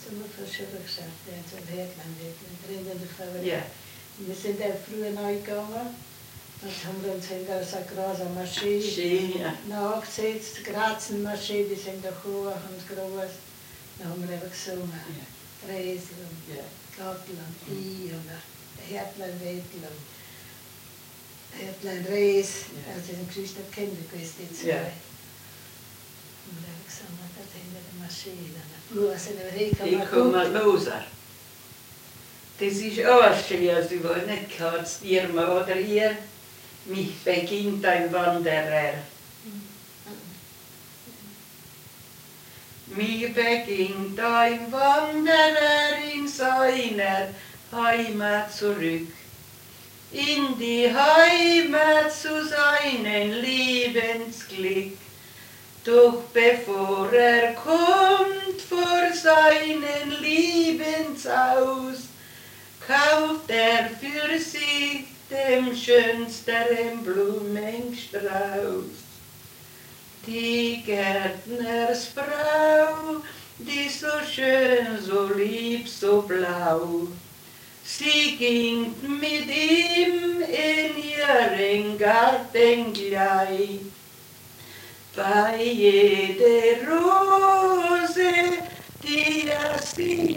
immer verschiedene Geschäfte, so ein Hecklenweg, drinnen der Fabrik. Ja. Wir sind auch früher neu gegangen. Dann haben wir uns hinter so eine große Maschine Schön, nachgesetzt, Grazenmaschine, die sind da hoch und groß. Dann haben wir eben gesungen. Ja. Dresel und Ja. Gattel und I und Hertlein Wedel und Hertlein Rees. Ja. Also in Geschichte der Kinder gewesen, die Ja. zwei. Und wir haben gesungen, das hinter der Maschine. Nur sind wir Ich komme los. Das ist auch schön, also ich weiß nicht, kann es dir mal oder ihr, mich beginnt ein Wanderer. Mich beginnt ein Wanderer in seiner Heimat zurück, in die Heimat zu seinem Lebensglück. Doch bevor er kommt vor seinen Lebenshaus, kauft er für sich dem schönsten Blumenstrauß. Die Gärtnersfrau, die so schön, so lieb, so blau, sie ging mit ihm in ihren Garten gleich. Bei jeder Rose, die sie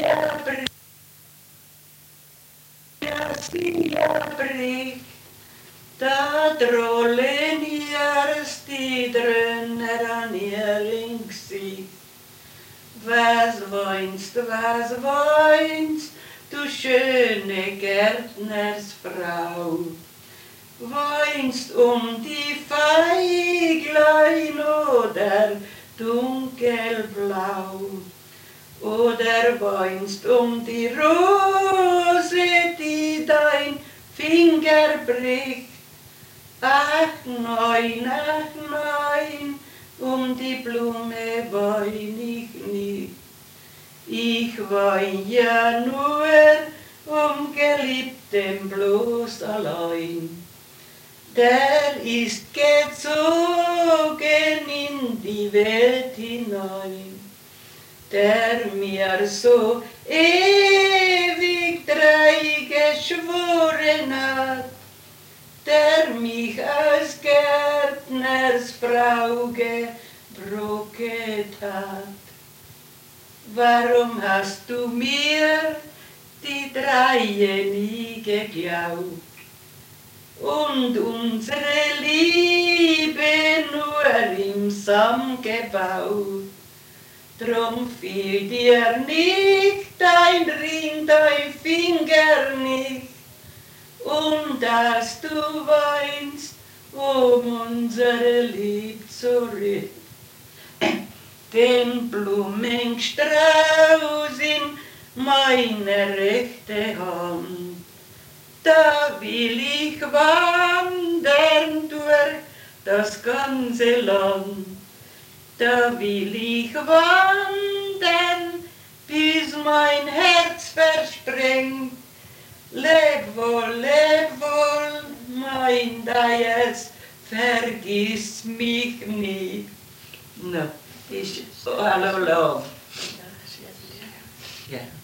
erbricht, da drollen erst die Dröhner an ihrem Gesicht. Was weinst, du schöne Gärtnersfrau? Weinst die Veiglein oder dunkelblau? Oder weinst die Rose, die dein Finger bricht? Ach nein, die Blume wein ich nicht. Ich wein ja nur Geliebten bloß allein. Der ist gezogen in die Welt hinein, der mir so ewig treu geschworen hat, der mich als Gärtnersfrau gebrocket hat. Warum hast du mir die Treue nie geglaubt und unsere Liebe nur im Sand gebaut? Drum fiel dir nicht dein Ring, dein Finger nicht, und dass du weinst unsere Lieb zurück. Den Blumenstrauß in meine rechte Hand, da will ich wandern durch das ganze Land. Da will ich wandern, bis mein Herz versprengt. Leb wohl, mein Dias, vergiss mich nicht. No, ist so, hallo, love. Ja, das ist Ja.